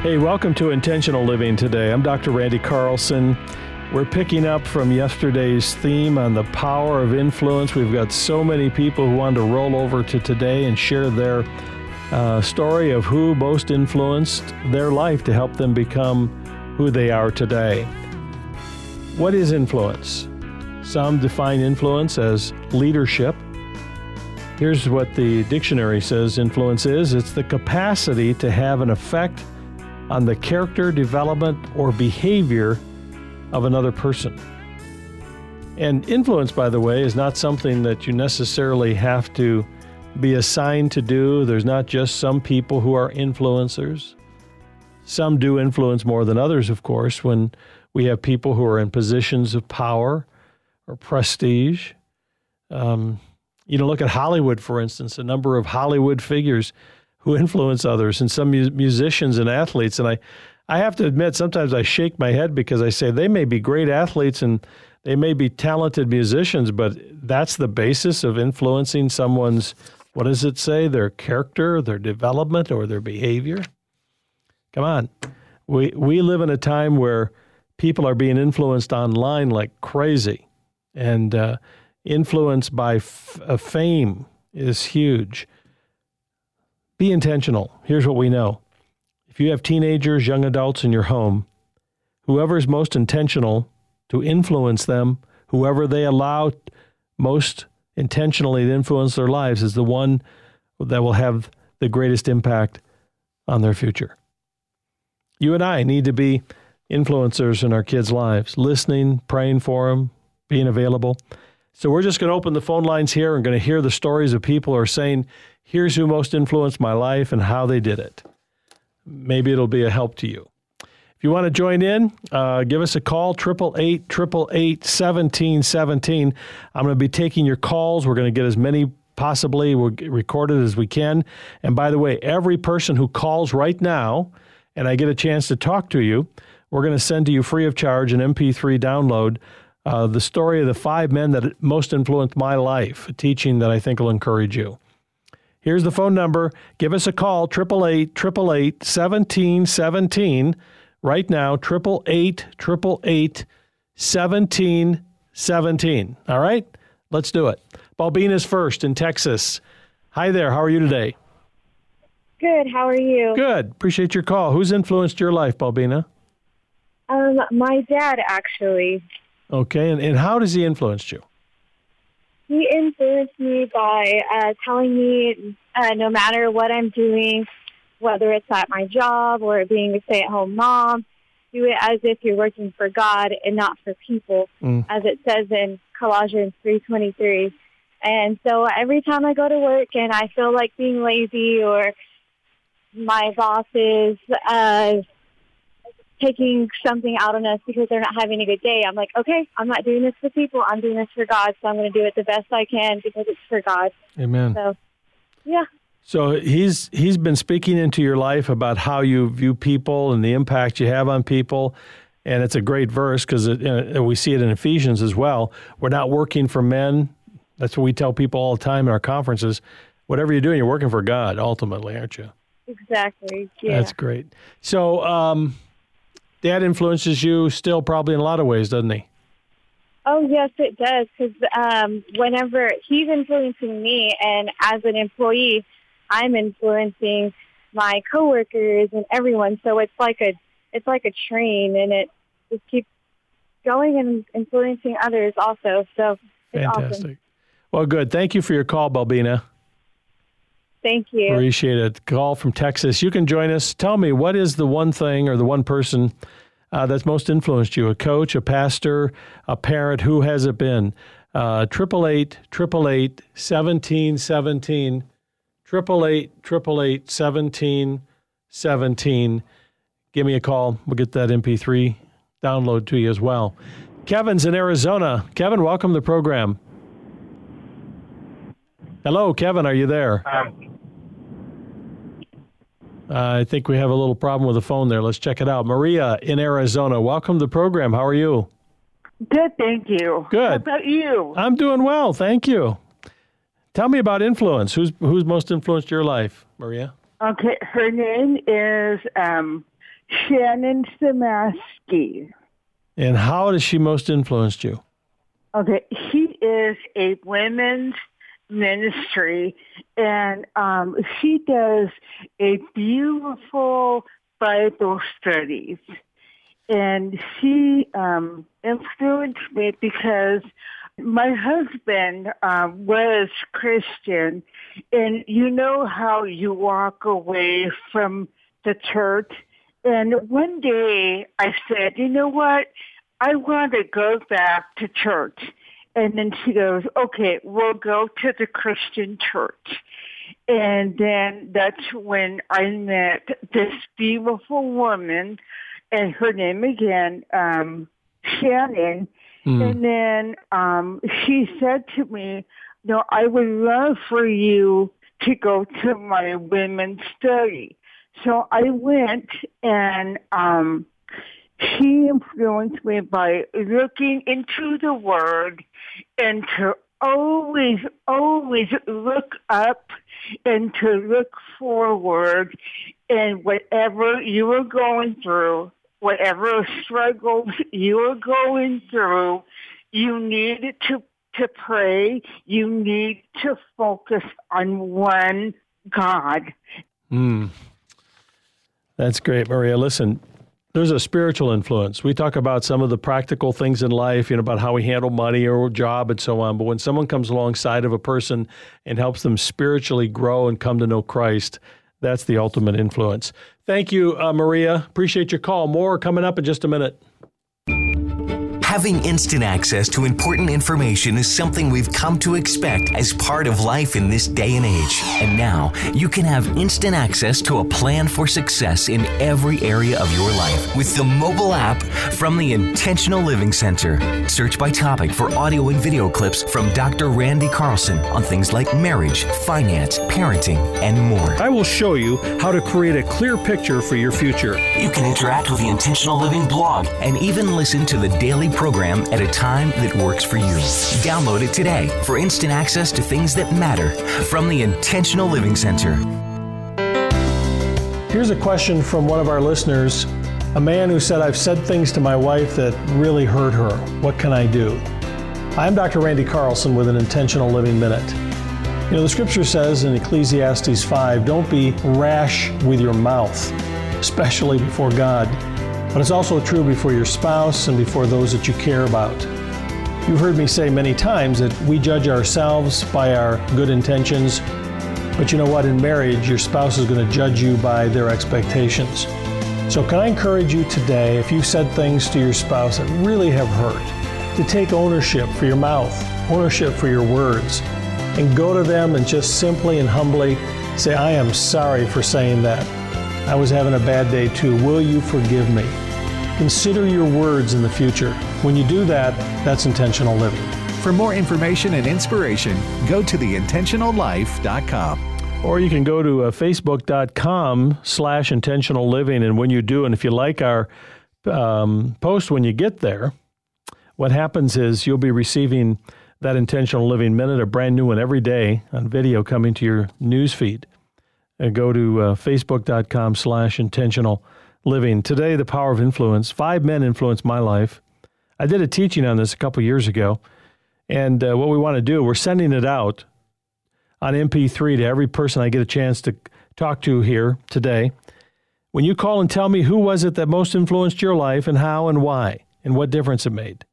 Hey, welcome to Intentional Living today. I'm Dr. Randy Carlson. We're picking up from yesterday's theme on the power of influence. We've got so many people who want to roll over to today and share their story of who most influenced their life to help them become who they are today. What is influence? Some define influence as leadership. Here's what the dictionary says influence is. It's the capacity to have an effect on the character, development, or behavior of another person. And influence, by the way, is not something that you necessarily have to be assigned to do. There's not just some people who are influencers. Some do influence more than others, of course, when we have people who are in positions of power or prestige. Look at Hollywood, for instance, a number of Hollywood figures who influence others, and some musicians and athletes. And I have to admit, sometimes I shake my head because I say they may be great athletes and they may be talented musicians, but that's the basis of influencing someone's, what does it say, their character, their development, or their behavior? Come on. We live in a time where people are being influenced online like crazy, and influence by fame is huge. Be intentional. Here's what we know. If you have teenagers, young adults in your home, whoever is most intentional to influence them, whoever they allow most intentionally to influence their lives, is the one that will have the greatest impact on their future. You and I need to be influencers in our kids' lives, listening, praying for them, being available. So we're just going to open the phone lines here and going to hear the stories of people who are saying, here's who most influenced my life and how they did it. Maybe it'll be a help to you. If you want to join in, give us a call, 888-888-1717. I'm going to be taking your calls. We're going to get as many possibly recorded as we can. And by the way, every person who calls right now and I get a chance to talk to you, we're going to send to you free of charge an MP3 download, the story of the 5 men that most influenced my life, a teaching that I think will encourage you. Here's the phone number. Give us a call, 888-888-1717. Right now, 888-888-1717. All right? Let's do it. Balbina's first in Texas. Hi there. How are you today? Good. How are you? Good. Appreciate your call. Who's influenced your life, Balbina? My dad, actually. Okay. And how does he influence you? He influenced me by telling me no matter what I'm doing, whether it's at my job or being a stay-at-home mom, do it as if you're working for God and not for people, as it says in Colossians 3:23. And so every time I go to work and I feel like being lazy or my boss is taking something out on us because they're not having a good day, I'm like, okay, I'm not doing this for people. I'm doing this for God, so I'm going to do it the best I can because it's for God. Amen. So, yeah. So he's been speaking into your life about how you view people and the impact you have on people, and it's a great verse because we see it in Ephesians as well. We're not working for men. That's what we tell people all the time in our conferences. Whatever you're doing, you're working for God ultimately, aren't you? Exactly. Yeah. That's great. So Dad influences you still probably in a lot of ways, doesn't he? Oh, yes, it does, because whenever he's influencing me, and as an employee, I'm influencing my coworkers and everyone. So it's like a train, and it just keeps going and influencing others also. So it's fantastic. Awesome. Well, good. Thank you for your call, Balbina. Thank you. Appreciate it. Call from Texas. You can join us. Tell me, what is the one thing or the one person that's most influenced you? A coach, a pastor, a parent? Who has it been? 888-888-1717. 888-888-1717. Give me a call. We'll get that MP3 download to you as well. Kevin's in Arizona. Kevin, welcome to the program. Hello, Kevin. Are you there? I think we have a little problem with the phone there. Let's check it out. Maria in Arizona. Welcome to the program. How are you? Good, thank you. Good. How about you? I'm doing well, thank you. Tell me about influence. Who's most influenced your life, Maria? Okay, her name is Shannon Samaski. And how has she most influenced you? Okay, she is a women's ministry, and she does a beautiful Bible studies. And she influenced me because my husband was Christian, and you know how you walk away from the church. And one day I said, you know what? I want to go back to church. And then she goes, okay, we'll go to the Christian church. And then that's when I met this beautiful woman, and her name again, Shannon. And then she said to me, no, I would love for you to go to my women's study. So I went, and she influenced me by looking into the Word and to always look up and to look forward. And whatever you were going through, whatever struggles you were going through, you needed to pray. You need to focus on one God. That's great, Maria. Listen, there's a spiritual influence. We talk about some of the practical things in life, about how we handle money or job and so on. But when someone comes alongside of a person and helps them spiritually grow and come to know Christ, that's the ultimate influence. Thank you, Maria. Appreciate your call. More coming up in just a minute. Having instant access to important information is something we've come to expect as part of life in this day and age. And now you can have instant access to a plan for success in every area of your life with the mobile app from the Intentional Living Center. Search by topic for audio and video clips from Dr. Randy Carlson on things like marriage, finance, parenting, and more. I will show you how to create a clear picture for your future. You can interact with the Intentional Living blog and even listen to the daily program at a time that works for you. Download it today for instant access to things that matter from the Intentional Living Center. Here's a question from one of our listeners, a man who said, I've said things to my wife that really hurt her. What can I do? I'm Dr. Randy Carlson with an Intentional Living Minute. The scripture says in Ecclesiastes 5, don't be rash with your mouth, especially before God. But it's also true before your spouse and before those that you care about. You've heard me say many times that we judge ourselves by our good intentions, but you know what? In marriage, your spouse is going to judge you by their expectations. So can I encourage you today, if you've said things to your spouse that really have hurt, to take ownership for your mouth, ownership for your words, and go to them and just simply and humbly say, I am sorry for saying that. I was having a bad day too. Will you forgive me? Consider your words in the future. When you do that, that's intentional living. For more information and inspiration, go to theintentionallife.com. Or you can go to facebook.com/intentional living. And when you do, and if you like our post when you get there, what happens is you'll be receiving that Intentional Living Minute, a brand new one every day on video coming to your news feed. And go to facebook.com/intentional living. Today, the power of influence. 5 men influenced my life. I did a teaching on this a couple years ago. And what we want to do, we're sending it out on MP3 to every person I get a chance to talk to here today. When you call and tell me who was it that most influenced your life and how and why and what difference it made.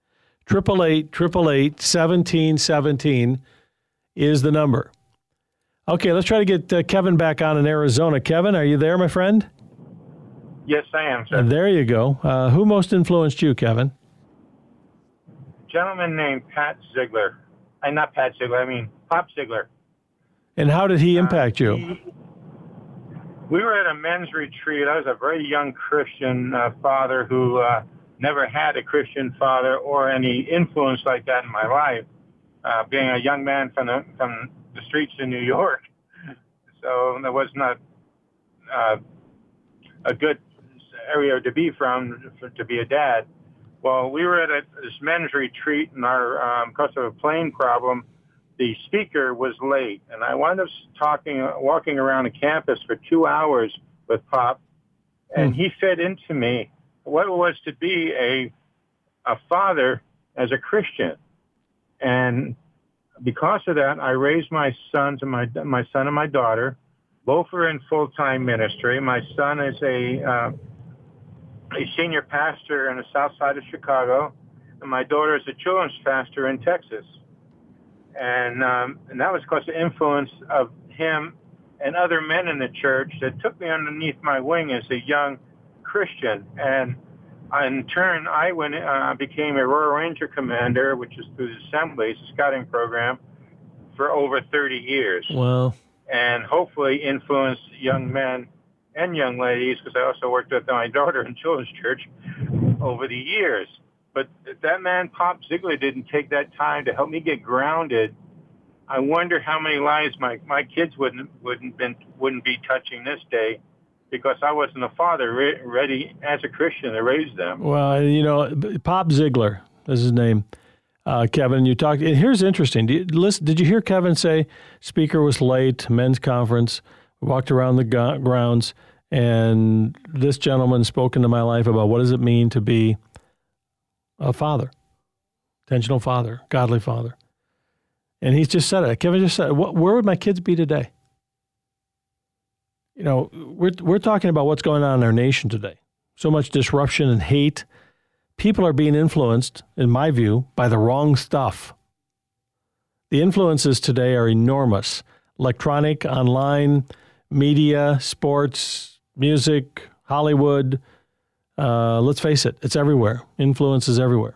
888-888-1717 is the number. Okay, let's try to get Kevin back on in Arizona. Kevin, are you there, my friend? Yes, I am, sir. There you go. Who most influenced you, Kevin? A gentleman named Pat Ziegler. Not Pat Ziegler, I mean Pop Ziegler. And how did he impact you? We were at a men's retreat. I was a very young Christian father who never had a Christian father or any influence like that in my life, being a young man from the streets of New York. So there was not a good area to be from to be a dad. Well, we were at this men's retreat, and because of a plane problem, the speaker was late, and I wound up walking around the campus for 2 hours with Pop, And he fed into me what it was to be a father as a Christian. And because of that, I raised my sons and my son and my daughter. Both are in full-time ministry. My son is a senior pastor in the south side of Chicago, and my daughter is a children's pastor in Texas. And that was because of the influence of him and other men in the church that took me underneath my wing as a young Christian. And in turn, I became a Royal Ranger commander, which is through the Assemblies, a scouting program, for over 30 years. Wow. And hopefully influenced young men and young ladies, because I also worked with my daughter in children's church over the years. But that man, Pop Ziegler, didn't take that time to help me get grounded. I wonder how many lives my kids wouldn't be touching this day, because I wasn't a father ready as a Christian to raise them. Well, Pop Ziegler is his name. Kevin, you talked, and here's interesting. Did you hear Kevin say speaker was late, men's conference, walked around the grounds, and this gentleman spoke into my life about what does it mean to be a father, intentional father, godly father. And he's just said it. Kevin just said, where would my kids be today? We're talking about what's going on in our nation today. So much disruption and hate. People are being influenced, in my view, by the wrong stuff. The influences today are enormous. Electronic, online, media, sports, music, Hollywood. Let's face it, it's everywhere. Influence is everywhere.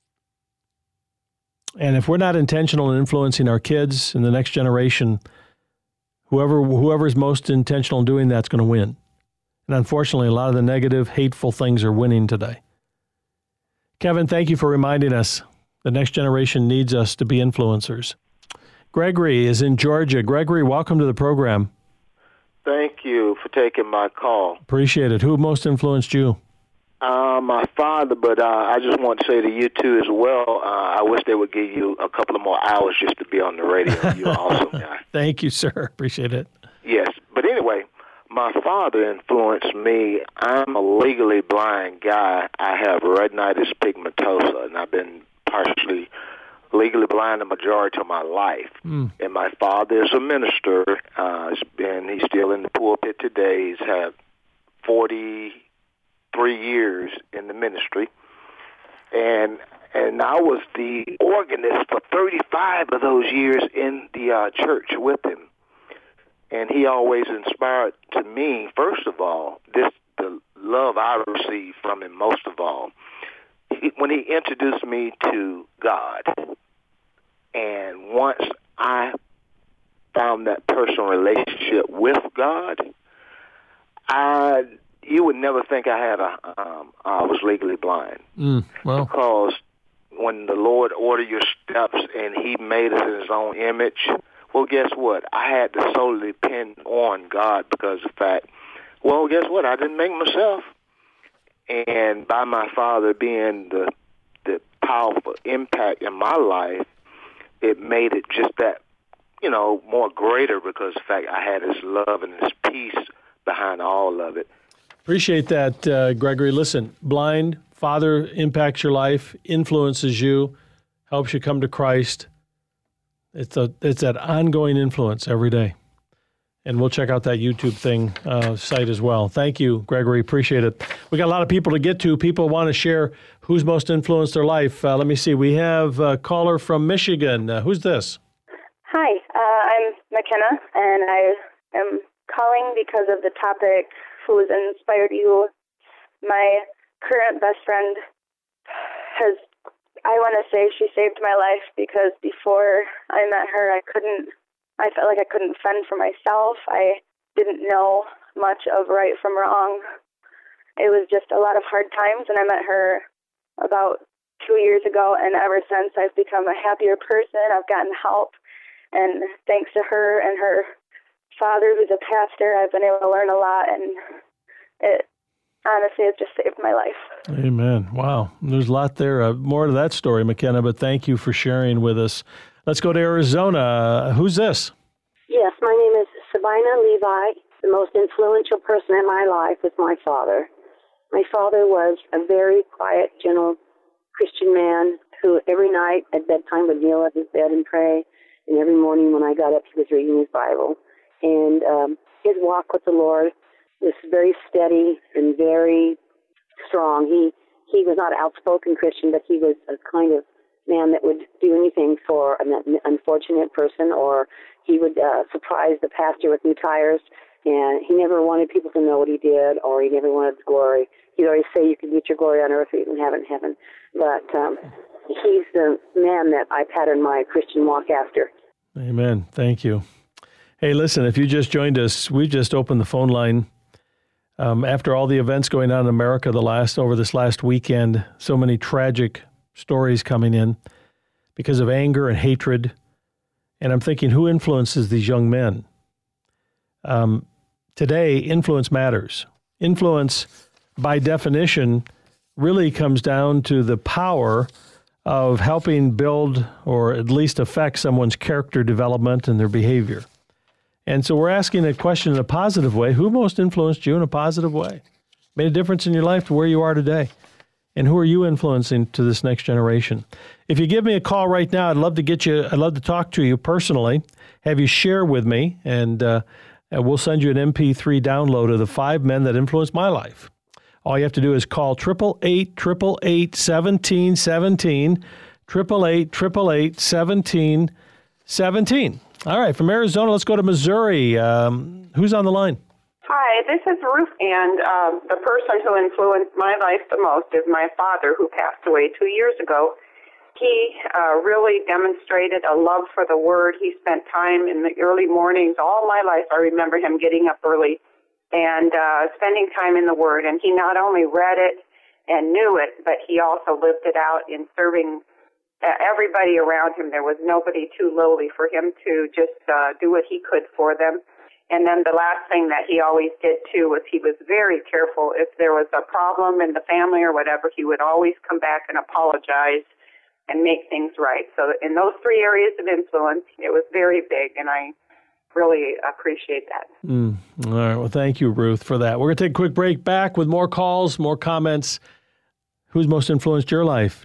And if we're not intentional in influencing our kids and the next generation, whoever's most intentional in doing that's going to win. And unfortunately, a lot of the negative, hateful things are winning today. Kevin, thank you for reminding us the next generation needs us to be influencers. Gregory is in Georgia. Gregory, welcome to the program. Thank you for taking my call. Appreciate it. Who most influenced you? My father, but I just want to say to you, too, as well, I wish they would give you a couple of more hours just to be on the radio. You're an awesome guy. Thank you, sir. Appreciate it. Yes. But anyway, my father influenced me. I'm a legally blind guy. I have retinitis pigmentosa, and I've been partially legally blind the majority of my life. And my father is a minister. He's still in the pulpit today. He's had 43 years in the ministry. And I was the organist for 35 of those years in the church with him. And he always inspired to me, first of all, the love I received from him most of all. When he introduced me to God, and once I found that personal relationship with God, you would never think I was legally blind. Well. Because when the Lord ordered your steps and he made us in his own image, well, guess what? I had to solely depend on God because of the fact, well, guess what? I didn't make myself. And by my father being the powerful impact in my life, it made it just that, more greater because of the fact I had his love and his peace behind all of it. Appreciate that, Gregory. Listen, blind, father impacts your life, influences you, helps you come to Christ. It's that ongoing influence every day. And we'll check out that YouTube site as well. Thank you, Gregory. Appreciate it. We got a lot of people to get to. People want to share who's most influenced their life. Let me see. We have a caller from Michigan. Who's this? Hi, I'm McKenna, and I am calling because of the topic, who has inspired you. My current best friend I want to say she saved my life because before I met her, I felt like I couldn't fend for myself. I didn't know much of right from wrong. It was just a lot of hard times, and I met her about 2 years ago, and ever since I've become a happier person. I've gotten help, and thanks to her and her father, who's a pastor, I've been able to learn a lot, and honestly, it's just saved my life. Amen. Wow. There's a lot there. More to that story, McKenna, but thank you for sharing with us. Let's go to Arizona. Who's this? Yes, my name is Sabina Levi. The most influential person in my life was my father. My father was a very quiet, gentle Christian man who every night at bedtime would kneel at his bed and pray, and every morning when I got up, he was reading his Bible. And his walk with the Lord was very steady and very strong. He was not an outspoken Christian, but he was a kind of man that would do anything for an unfortunate person, or he would surprise the pastor with new tires, and he never wanted people to know what he did, or he never wanted glory. He'd always say, you can get your glory on earth or you can have it in heaven. But he's the man that I patterned my Christian walk after. Amen. Thank you. Hey, listen, if you just joined us, we just opened the phone line. After all the events going on in America over this last weekend, so many tragic stories coming in because of anger and hatred. And I'm thinking, who influences these young men? Today, influence matters. Influence, by definition, really comes down to the power of helping build or at least affect someone's character development and their behavior. And so we're asking a question in a positive way. Who most influenced you in a positive way? Made a difference in your life to where you are today? And who are you influencing to this next generation? If you give me a call right now, I'd love to talk to you personally, have you share with me, and we'll send you an MP3 download of the 5 men that influenced my life. All you have to do is call 888-888-1717, 888-888-1717. All right, from Arizona, let's go to Missouri. Who's on the line? Hi, this is Ruth, and the person who influenced my life the most is my father, who passed away 2 years ago. He really demonstrated a love for the Word. He spent time in the early mornings. All my life, I remember him getting up early and spending time in the Word. And he not only read it and knew it, but he also lived it out in serving everybody around him. There was nobody too lowly for him to just do what he could for them. And then the last thing that he always did, too, was he was very careful. If there was a problem in the family or whatever, he would always come back and apologize and make things right. So in those 3 areas of influence, it was very big, and I really appreciate that. All right. Well, thank you, Ruth, for that. We're going to take a quick break. Back with more calls, more comments. Who's most influenced your life?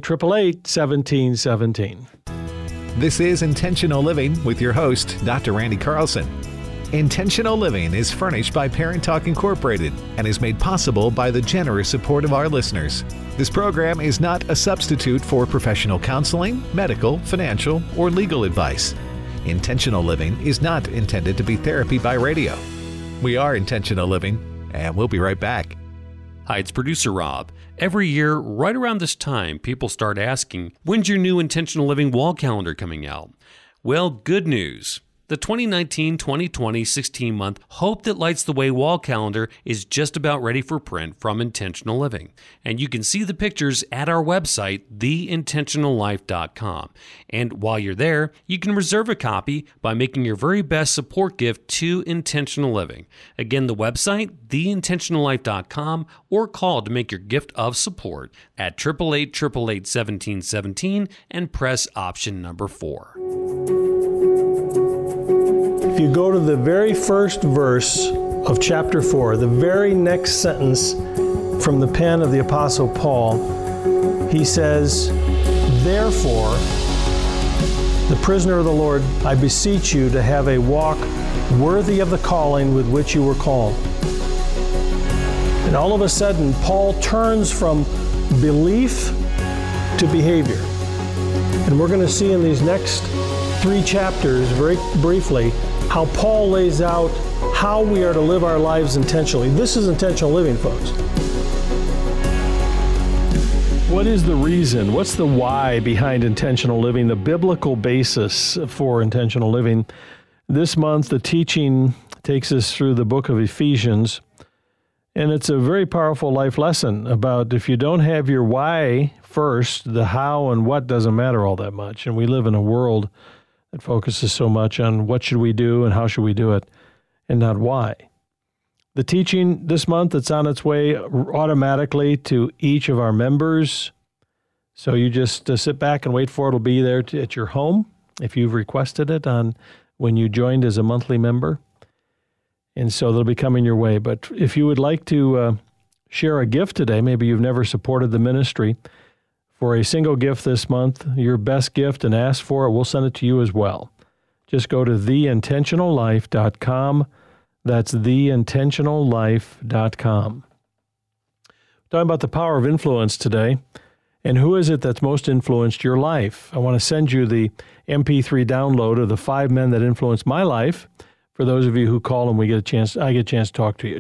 888-888-1717. This is Intentional Living with your host, Dr. Randy Carlson. Intentional Living is furnished by Parent Talk Incorporated and is made possible by the generous support of our listeners. This program is not a substitute for professional counseling, medical, financial, or legal advice. Intentional Living is not intended to be therapy by radio. We are Intentional Living, and we'll be right back. Hi, it's producer Rob. Every year, right around this time, people start asking, when's your new Intentional Living wall calendar coming out? Well, good news. The 2019-2020 16-month Hope That Lights the Way wall calendar is just about ready for print from Intentional Living. And you can see the pictures at our website, theintentionallife.com. And while you're there, you can reserve a copy by making your very best support gift to Intentional Living. Again, the website, theintentionallife.com, or call to make your gift of support at 888-888-1717 and press option number 4. If you go to the very first verse of chapter 4, the very next sentence from the pen of the Apostle Paul, he says, "Therefore, the prisoner of the Lord, I beseech you to have a walk worthy of the calling with which you were called." And all of a sudden, Paul turns from belief to behavior. And we're going to see in these next 3 chapters, very briefly, how Paul lays out how we are to live our lives intentionally. This is intentional living, folks. What is the reason? What's the why behind intentional living, the biblical basis for intentional living? This month, the teaching takes us through the book of Ephesians, and it's a very powerful life lesson about if you don't have your why first, the how and what doesn't matter all that much. And we live in a world that focuses so much on what should we do and how should we do it, and not why. The teaching this month, it's on its way automatically to each of our members. So you just sit back and wait for it. It'll be there at your home if you've requested it when you joined as a monthly member. And so they'll be coming your way. But if you would like to share a gift today, maybe you've never supported the ministry, for a single gift this month, your best gift, and ask for it, we'll send it to you as well. Just go to theintentionallife.com. That's theintentionallife.com. Talking about the power of influence today. And who is it that's most influenced your life? I want to send you the MP3 download of the 5 men that influenced my life. For those of you who call and I get a chance to talk to you.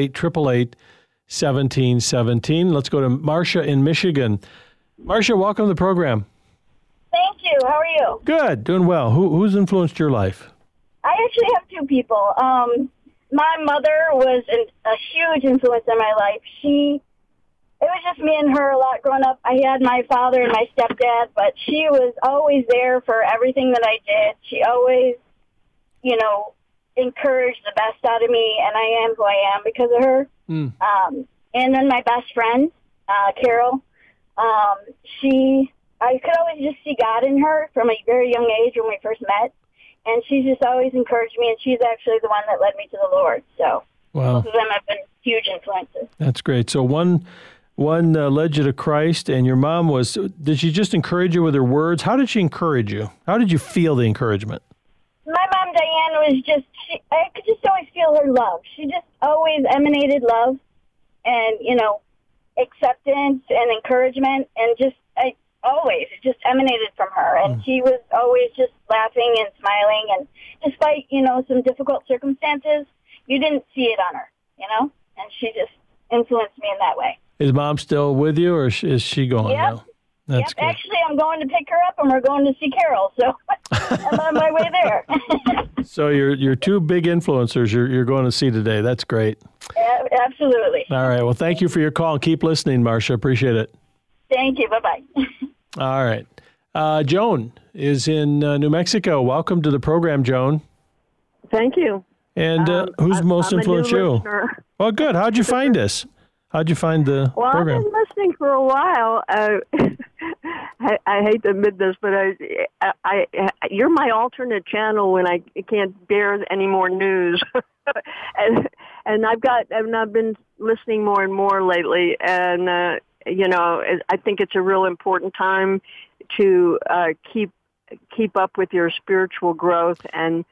888-888-1717. Let's go to Marcia in Michigan. Marcia, welcome to the program. Thank you. How are you? Good, doing well. Who's influenced your life? I actually have 2 people. My mother was a huge influence in my life. It was just me and her a lot growing up. I had my father and my stepdad, but she was always there for everything that I did. She always, encouraged the best out of me, and I am who I am because of her. And then my best friend, Carol, I could always just see God in her from a very young age when we first met, and she's just always encouraged me, and she's actually the one that led me to the Lord. So both of them have been huge influences. That's great. So one led you to Christ, and your mom did she just encourage you with her words? How did she encourage you? How did you feel the encouragement? My mom, Diane, I could just always feel her love. She just always emanated love and, acceptance and encouragement, and it just emanated from her. And she was always just laughing and smiling, and despite, some difficult circumstances, you didn't see it on her, and she just influenced me in that way. Is Mom still with you, or is she gone now? That's good. Actually, I'm going to pick her up, and we're going to see Carol, so I'm on my way there. So your 2 big influencers you're going to see today. That's great. Absolutely. All right. Well, thank you for your call. Keep listening, Marcia. Appreciate it. Thank you. Bye-bye. All right. Joan is in New Mexico. Welcome to the program, Joan. Thank you. And who's most influenced you? Listener. Well, good. How'd you find us? How'd you find the program? I've been listening for a while. I hate to admit this, but you're my alternate channel when I can't bear any more news. and I've been listening more and more lately, and I think it's a real important time to keep up with your spiritual growth and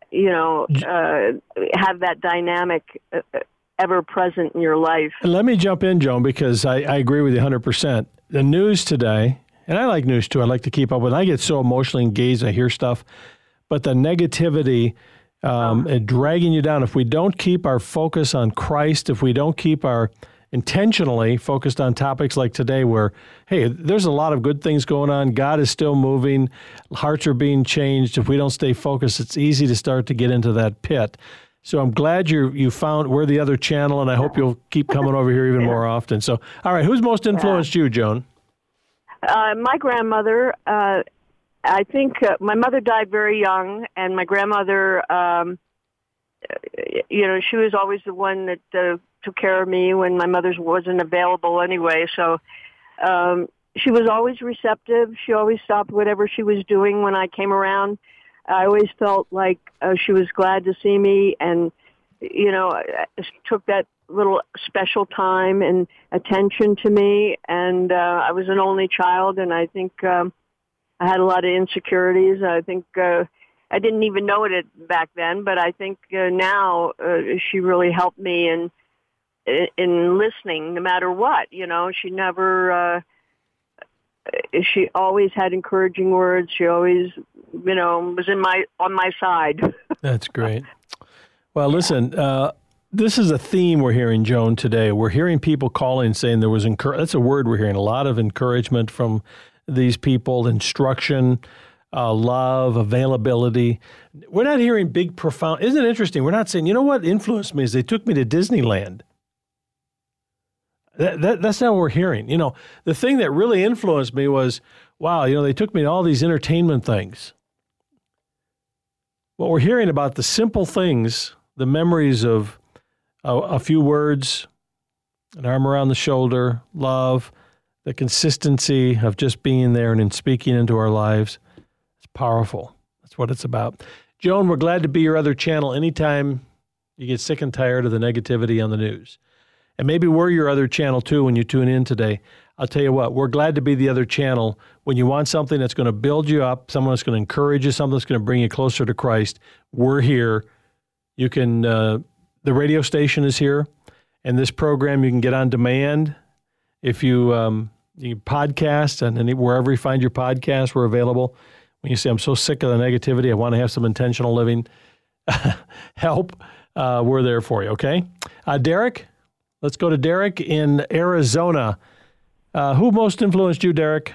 have that dynamic ever present in your life. Let me jump in, Joan, because I agree with you 100%. The news today, and I like news too, I like to keep up with it. I get so emotionally engaged, I hear stuff, but the negativity dragging you down, if we don't keep our focus on Christ, if we don't keep our intentionally focused on topics like today where, hey, there's a lot of good things going on, God is still moving, hearts are being changed. If we don't stay focused, it's easy to start to get into that pit. So I'm glad you found we're the other channel, and I hope you'll keep coming over here even more often. So, all right, who's most influenced you, Joan? My grandmother. I think my mother died very young, and my grandmother, she was always the one that took care of me when my mother wasn't available anyway. So she was always receptive. She always stopped whatever she was doing when I came around. I always felt like she was glad to see me, and, took that little special time and attention to me. And I was an only child, and I think I had a lot of insecurities. I think I didn't even know it back then, but I think now she really helped me in listening no matter what. She never... she always had encouraging words. She always, was on my side. That's great. Well, listen, this is a theme we're hearing, Joan, today. We're hearing people calling saying there was that's a word we're hearing, a lot of encouragement from these people, instruction, love, availability. We're not hearing big, profound. Isn't it interesting? We're not saying, you know what influenced me is they took me to Disneyland. That's not what we're hearing. The thing that really influenced me was, wow, they took me to all these entertainment things. What we're hearing about the simple things, the memories of a few words, an arm around the shoulder, love, the consistency of just being there and in speaking into our lives, it's powerful. That's what it's about. Joan, we're glad to be your other channel anytime You get sick and tired of the negativity on the news. And maybe we're your other channel too when you tune in today. I'll tell you what, we're glad to be the other channel when you want something that's going to build you up, someone that's going to encourage you, something that's going to bring you closer to Christ. We're here. You can, the radio station is here, and this program you can get on demand. If you podcast, and wherever you find your podcast, we're available. When you say, I'm so sick of the negativity, I want to have some intentional living help, we're there for you, okay? Derek, let's go to Derek in Arizona. Who most influenced you, Derek?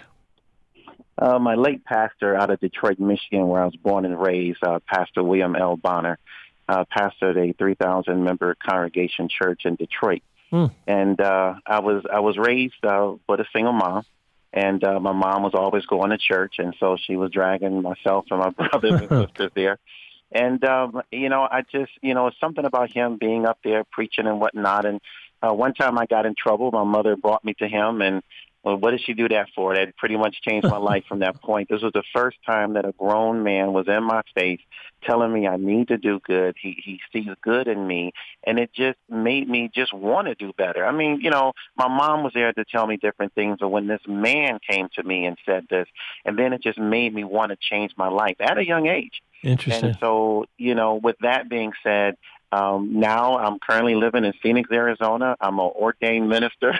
My late pastor out of Detroit, Michigan, where I was born and raised, Pastor William L. Bonner, pastored a 3,000-member congregation church in Detroit. And I was raised with a single mom, and my mom was always going to church, and so she was dragging myself and my brothers and sisters there. And, I just, it's something about him being up there preaching and whatnot. And one time I got in trouble. My mother brought me to him, and what did she do that for? That pretty much changed my life from that point. This was the first time that a grown man was in my face telling me I need to do good. He sees good in me, and it just made me just want to do better. I mean, my mom was there to tell me different things, but when this man came to me and said this, and then it just made me want to change my life at a young age. Interesting. And so, with that being said, now I'm currently living in Phoenix, Arizona. I'm an ordained minister.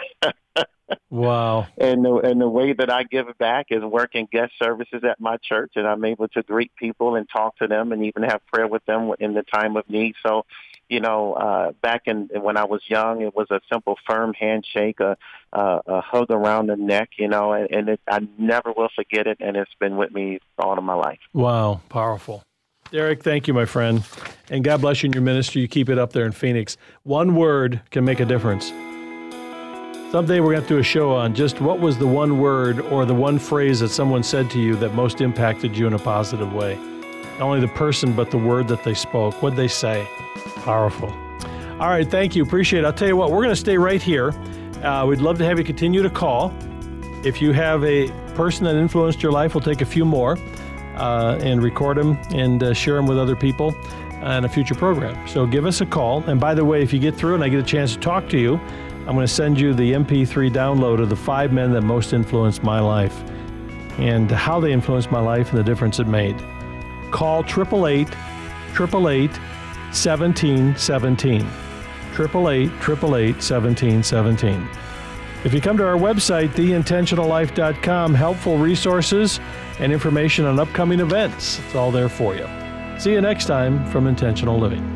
Wow. And the way that I give back is working guest services at my church, and I'm able to greet people and talk to them and even have prayer with them in the time of need. So, back when I was young, it was a simple, firm handshake, a hug around the neck, and I never will forget it, and it's been with me all of my life. Wow, powerful. Derek, thank you, my friend. And God bless you in your ministry. You keep it up there in Phoenix. One word can make a difference. Someday we're going to do a show on just what was the one word or the one phrase that someone said to you that most impacted you in a positive way. Not only the person, but the word that they spoke. What'd they say? Powerful. All right, thank you. Appreciate it. I'll tell you what, we're going to stay right here. We'd love to have you continue to call. If you have a person that influenced your life, we'll take a few more and record them and share them with other people in a future program. So give us a call. And by the way, if you get through and I get a chance to talk to you, I'm going to send you the MP3 download of the 5 men that most influenced my life and how they influenced my life and the difference it made. Call 888-888-1717. 888-888-1717. If you come to our website, theintentionallife.com, helpful resources and information on upcoming events. It's all there for you. See you next time from Intentional Living.